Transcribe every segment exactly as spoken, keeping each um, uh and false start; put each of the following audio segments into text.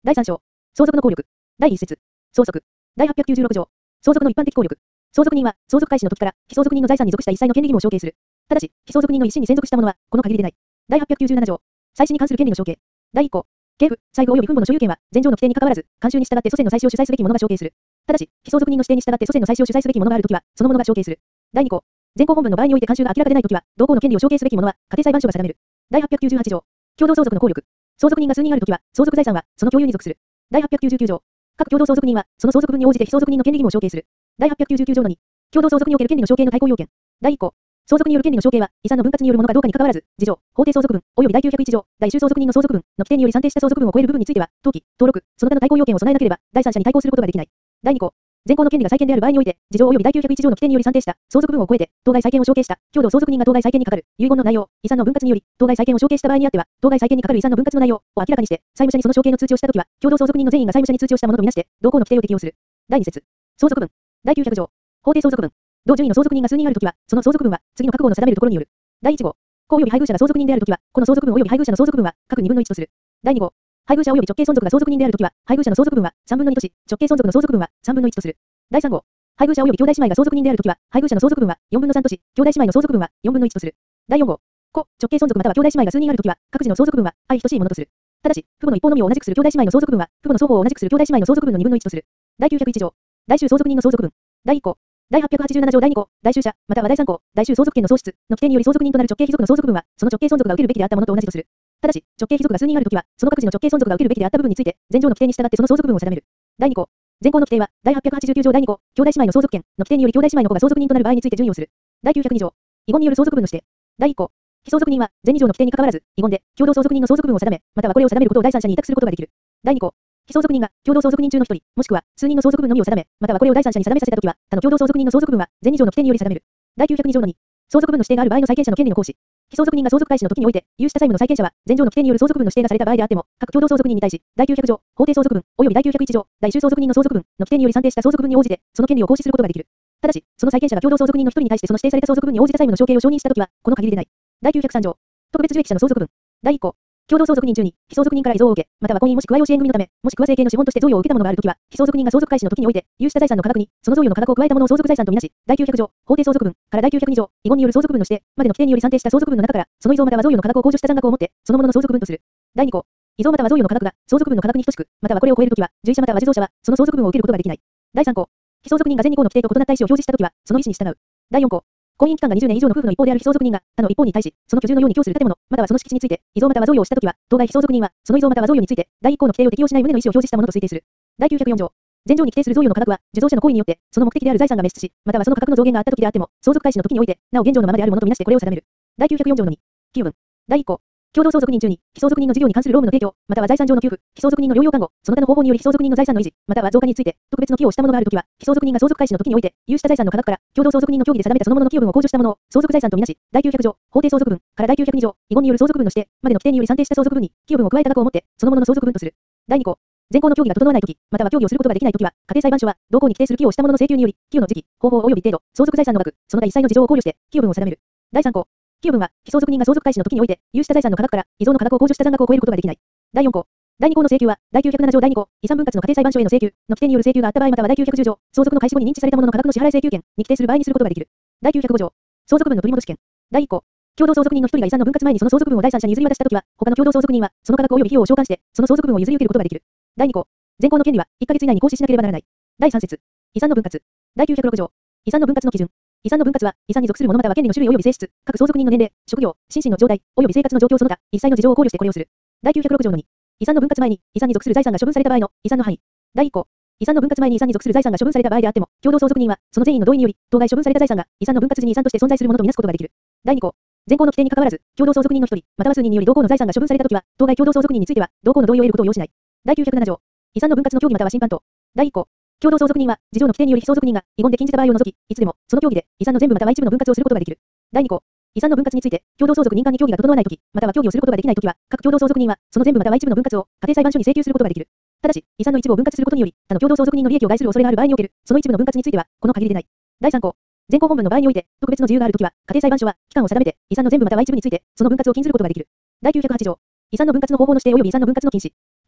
だいさん章。相続の効力。だいいち節。相続。だいはっぴゃくきゅうじゅうろく条。相続の一般的効力。相続人は、相続開始の時から、被相続人の財産に属した一切の権利義務を承継する。ただし、被相続人の一心に専属した者は、この限りでない。だいはっぴゃくきゅうじゅうなな条。祭祀に関する権利の承継。だいいっ項。系譜、財布及び分母の所有権は、前条の規定に関わらず、慣習に従って祖先の祭祀を主催すべき者が承継する。ただし、被相続人の指定に従って祖先の祭祀を主催すべき者があるときは、その者が承継する。だいに項。前項本文の場合において慣習が明らかでないときは、同項の権利を承継すべき者は、家庭裁判所が定める。だいはっぴゃくきゅうじゅうはち条。共同相続の効力。相続人が数人あるときは、相続財産は、その共有に属する。だいはっぴゃくきゅうじゅうきゅう条。各共同相続人は、その相続分に応じて被相続人の権利義務を承継する。だいはっぴゃくきゅうじゅうきゅう条のに。共同相続における権利の承継の対抗要件。だいいっ項。相続による権利の承継は、遺産の分割によるものかどうかに関わらず、次条、法定相続分、及びだいきゅうひゃくいち条、第一種相続人の相続分の規定により算定した相続分を超える部分については、登記、登録、その他の対抗要件を備えなければ、第三者に対抗することができない。だいに項。前項の権利が債権である場合において、次条及びだいきゅうひゃくいち条の規定により算定した相続分を超えて、当該債権を承継した共同相続人が当該債権に係る遺言の内容、遺産の分割により、当該債権を承継した場合にあっては、当該債権に係る遺産の分割の内容を明らかにして、債務者にその承継の通知をしたときは、共同相続人の全員が債務者に通知をしたものとみなして、同項の規定を適用する。だいに節。相続分。だいきゅうひゃく条。法定相続分。同順位の相続人が数人あるときは、その相続分は、次の各号の定めるところによる。だいいち号。子及び配偶者が相続人であるときは、この相続分及び配偶者の相続分は、各にぶんのいちとする。だいに号。配偶者及び直系存続が相続人であるときは、配偶者の相続分はさんぶんのにとし、直系存続の相続分はさんぶんのいちとする。だいさん号。配偶者及び兄弟姉妹が相続人であるときは、配偶者の相続分はよんぶんのさんとし、兄弟姉妹の相続分はよんぶんのいちとする。だいよん号。子、直系存続または兄弟姉妹が数人あるときは、各自の相続分は相等しいものとする。ただし、父母の一方のみを同じくする兄弟姉妹の相続分は、父母の双方を同じくする兄弟姉妹の相続分のにぶんのいちとする。だいきゅうひゃくいち条。大衆相続人の相続分。だいいっ項。だいはっぴゃくはちじゅうなな条だいに項、大衆者、またはだいさん項、大衆相続権の喪失の規定により相続人となる直系貴族の相続分は、その直系存続が受けるべきであったものと同じとする。ただし、直系貴族が数人あるときは、その各自の直系存続が受けるべきであった部分について、前条の規定に従ってその相続分を定める。だいに項。前項の規定は、だいはっぴゃくはちじゅうきゅう条だいに項、兄弟姉妹の相続権の規定により兄弟姉妹の子が相続人となる場合について順位をする。だいきゅうひゃくに条。遺言による相続分の指定。だいいっ項。被相続人は、前に条の規定に関わらず、遺言で、共同相続人の相続分を定め、またはこれを定めることを第三者に委託することができる。だいに項。被相続人が、共同相続人中の一人、もしくは、数人の相続分のみを定め、またはこれを第三者に定めさせたときは、他の共同相続人の相続分は、前に条の規定により定める。だいきゅうひゃくに条のに。相続分の指定がある場合の債権者の権利の行使。被相続人が相続開始の時において、有した債務の債権者は、前条の規定による相続分の指定がされた場合であっても、各共同相続人に対し、だいきゅうひゃく条、法定相続分、及びだいきゅうひゃくいち条、第一種相続人の相続分の規定により算定した相続分に応じて、その権利を行使することができる。ただし、その債権者が共同相続人の一人に対してその指定された相続分に応じた債務の承継を承認したときは、この限りでない。だいきゅうひゃくさん条。特別受益者の相続分。だいいっ項。共同相続人中に、被相続人から遺贈を受け、または婚姻もしくは養子縁組のため、もしくは生計の資本として贈与を受けたものがあるときは、被相続人が相続開始の時において、有した財産の価格に、その贈与の価格を加えたものを相続財産とみなし、だいきゅうひゃく条、法定相続分からだいきゅうひゃくに条、遺言による相続分の指定までの規定により算定した相続分の中から、その遺贈または贈与の価格を控除した残額をもって、そのものの相続分とする。だいに項。遺贈または贈与の価格が相続分の価格に等しく、またはこれを超えるときは、受益者または受贈者は、その相続分を受けることができない。だいさん項。被相続人が前に項の規定と異なった意思を表示したときは、その意思に従う。だいよん項。婚姻期間がにじゅうねん以上の夫婦の一方である被相続人が、他の一方に対し、その居住のように供する建物、またはその敷地について、遺贈または贈与をしたときは、当該被相続人は、その遺贈または贈与について、だいいっ項の規定を適用しない旨の意思を表示したものと推定する。だいきゅうひゃくよん条。前条に規定する贈与の価格は、受贈者の行為によって、その目的である財産が滅失し、またはその価格の増減があったときであっても、相続開始の時において、なお現状のままであるものとみなしてこれを定める。だいきゅうひゃくよん条のに。きゅう文。だいいっ項。共同相続人中に、被相続人の事業に関する労務の提供、または財産上の給付、被相続人の療養看護、その他の方法により被相続人の財産の維持、または増加について、特別の寄与をしたものがあるときは、被相続人が相続開始の時において、有した財産の価格から、共同相続人の協議で定めたそのものの寄与分を控除したものを、相続財産とみなし、だいきゅうひゃく条、法定相続分からだいきゅうひゃくに条、遺言による相続分の指定までの規定により算定した相続分に、寄与分を加えた額をもって、そのものの相続分とする。だいに項。前項の協議が整わないとき、または協議をすることができないときは、家庭裁判所は、同項に規定する寄与をしたものの請求により、寄与の時期、方法及び程度、相続財産の額、その他一切の事情を考慮して、寄与分を定める。だいさん項。寄与分は、被相続人が相続開始の時において、有した財産の価格から、遺贈の価格を控除した残額を超えることができない。だいよん項。だいに項の請求は、だいきゅうひゃくなな条だいに項、遺産分割の家庭裁判所への請求の規定による請求があった場合またはだいきゅうひゃくじゅう条、相続の開始後に認知されたものの価格の支払い請求権に規定する場合にすることができる。だいきゅうひゃくご条。相続分の取り戻し権。だいいっ項。共同相続人の一人が遺産の分割前にその相続分を第三者に譲り渡したときは、他の共同相続人は、その価格及び費用を償還して、その相続分を譲り受けることができる。だいに項。前項の権利はいっかげつ以内に行使しなければならない。だいさん節。遺産の分割。だいきゅうひゃくろく条。遺産の分割の基準。遺産の分割は、遺産に属するものまたは権利の種類及び性質、各相続人の年齢、職業、心身の状態、及び生活の状況その他、一切の事情を考慮してこれをする。だいきゅうひゃくろく条のに。遺産の分割前に、遺産に属する財産が処分された場合の、遺産の範囲。だいいっ項。遺産の分割前に遺産に属する財産が処分された場合であっても、共同相続人は、その全員の同意により、当該処分された財産が、遺産の分割時に遺産として存在するものとみなすことができる。だいに項。前項の規定に関わらず、共同相続人の一人、または数人により同項の財産が処分されたときは、当該共同相続人については、同項の同意を得ることを要しない。だいきゅうひゃくなな条。遺産の分割の協議または審判等。だいいっ項。共同相続人は、事情の規定により被相続人が、遺言で禁じた場合を除き、いつでも、その協議で、遺産の全部または一部の分割をすることができる。だいに項。遺産の分割について、共同相続人間に協議が整わないとき、または協議をすることができないときは、各共同相続人は、その全部または一部の分割を、家庭裁判所に請求することができる。ただし、遺産の一部を分割することにより、他の共同相続人の利益を害する恐れがある場合における、その一部の分割については、この限りでない。だいさん項。前項本文の場合において、特別の自由があるときは、家庭裁判所は、期間を定めて、遺産の全部または一部について、その分割を禁ずることができる。だいきゅうひゃくはち条。遺産の分割の方法の指定及び遺産の分割の禁止。被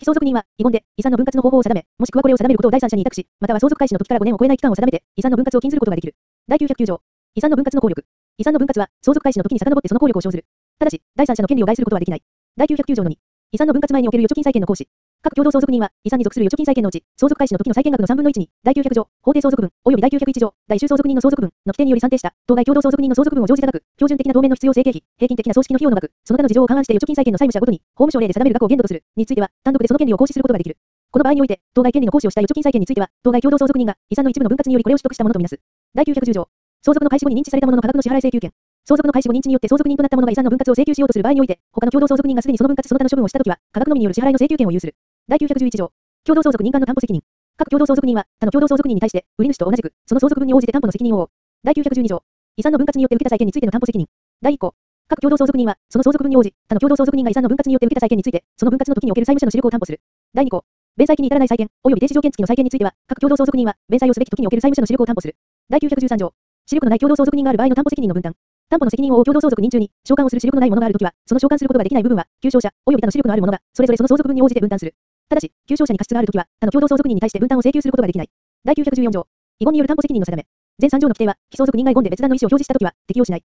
被相続人は、遺言で、遺産の分割の方法を定め、もしくはこれを定めることを第三者に委託し、または相続開始の時からごねんを超えない期間を定めて、遺産の分割を禁ずることができる。第きゅうひゃくきゅう条。遺産の分割の効力。遺産の分割は、相続開始の時に遡ってその効力を生ずる。ただし、第三者の権利を害することはできない。第きゅうひゃくきゅう条のに。遺産の分割前における預貯金債権の行使。各共同相続人は、遺産に属する預貯金債権のうち、相続開始の時の債権額のさんぶんのいちに、第きゅうひゃく条、法定相続分、及び第きゅうひゃくいち条、第一相続人の相続分の規定により算定した、当該共同相続人の相続分を乗じた額、標準的な当面の必要性経費、平均的な葬式の費用の額、その他の事情を勘案して預貯金債権の債務者ごとに、法務省令で定める額を限度とする、については、単独でその権利を行使することができる。この場合において、当該権利の行使をした預貯金債権については、当該共同相続人が、遺産の一部の分割によりこれを取得したものとみなす。第きゅうひゃくじゅう条。相続の開始後に認知されたものの価格の支払い請求権。相続の開始後認知によって相続人となった者が遺産の分割を請求しようとする場合において、他の共同相続人がすでにその分割その他の処分をしたときは、価格のみによる支払いの請求権を有する。第きゅうひゃくじゅういち条。共同相続人間の担保責任。各共同相続人は、他の共同相続人に対して、売り主と同じく、その相続分に応じて担保の責任を負う。第きゅうひゃくじゅうに条。遺産の分割によって受けた債権についての担保責任。だいい項。各共同相続人は、その相続分に応じ、他の共同相続人が遺産の分割によって受けた債権について、その分割の時における債務者の資力を担保する。だいに項。弁済期に至らない債権、及び停止条件付きの債権については、各共同相続人は、弁済をすべき時における債務者の資力を担保する。第きゅうひゃくじゅうさん条。資力のない共同相続人がある場合の担保責任の分担。担保の責任を負う共同相続人中に、償還をする資力のない者があるときは、その償還することができない部分は、旧証者、及び他の資力のある者が、それぞれその相続分に応じて分担する。ただし、旧証者に過失があるときは、他の共同相続人に対して分担を請求することができない。第きゅうひゃくじゅうよん条。遺言による担保責任の定め。前さん条の規定は、被相続人が遺言で別段の意思を表示したときは、適用しない。